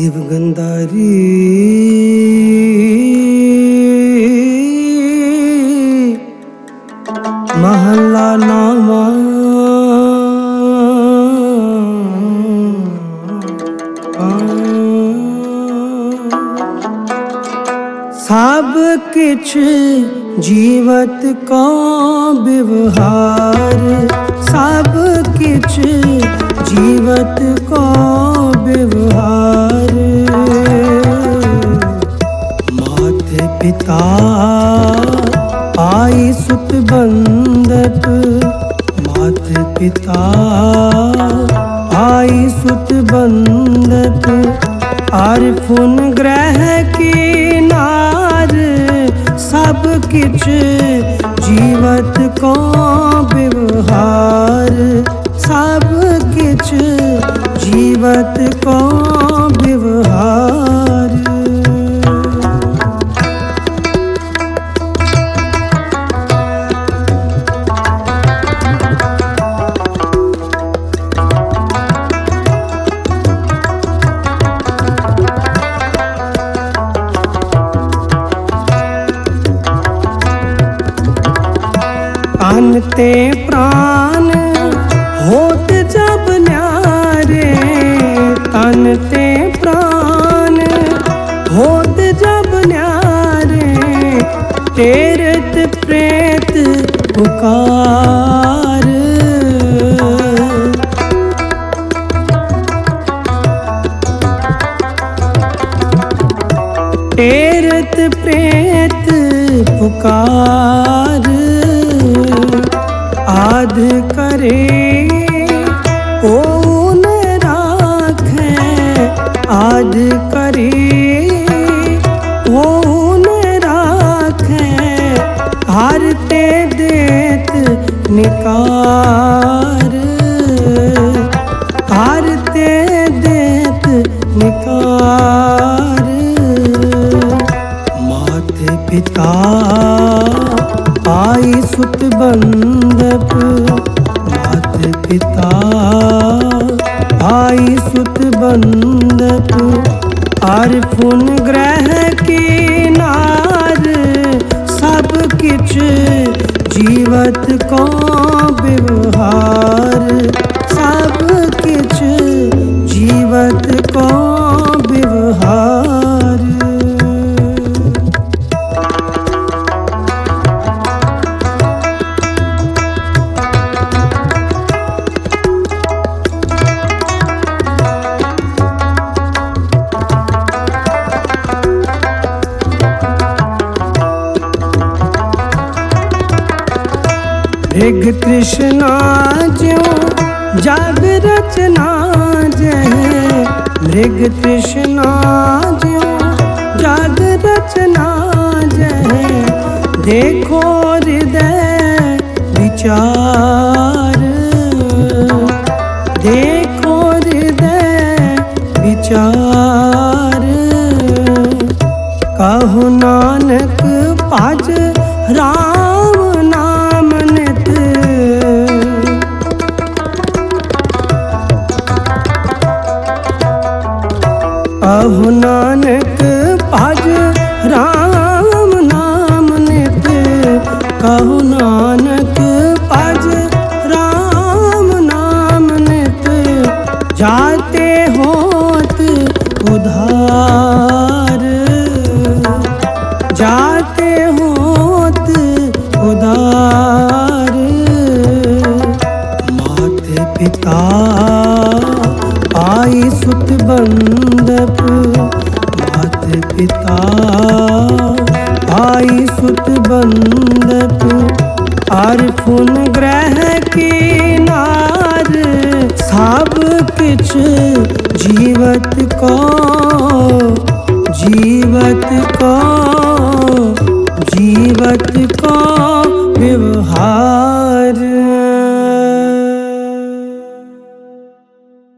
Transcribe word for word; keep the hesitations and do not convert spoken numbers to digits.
जीव गंधारी महला नामा सब किछ जीवत को व्यवहार, सब किछ जीवत को व्यवहार। माते पिता आई सुत बंदप, माते पिता आई सुत बंदप। आर फुन ग्रह की नार, सब किछ जीवत को व्यवहार, सब किछ जीवत को व्यवहार। तन ते प्राण होत जब न्यारे, तन ते प्राण होत जब न्यारे। तीर्थ प्रेत पुकार, तीर्थ प्रेत पुकार। आध करे कौन राखे, आध करे कौन राखे। हारते देत निकार, हारते देत निकार। माते पिता आई सुत बंदप, माते पिता आई सुत बंदप। आर फुन ग्रह की नार, सब किछ जीवत को व्यवहार, सब किछ जीवत को व्यवहार। मृग तृष्णा ज्यों जग रचना जय, मृग तृष्णा ज्यों जग रचना जय। देखो हृदय विचार, देखो हृदय विचार। कहु नानक भज राम नाम नित, कहु नानक भज राम नाम नित। कहु नानक भज राम नाम नित। जाते होत उधार, जाते होत उधार। माते पिता आई सुत बंदप, माते पिता आई सुत बंदप। आर फुन ग्रह की नार, सब किछ जीवत को, जीवत को, जीवत को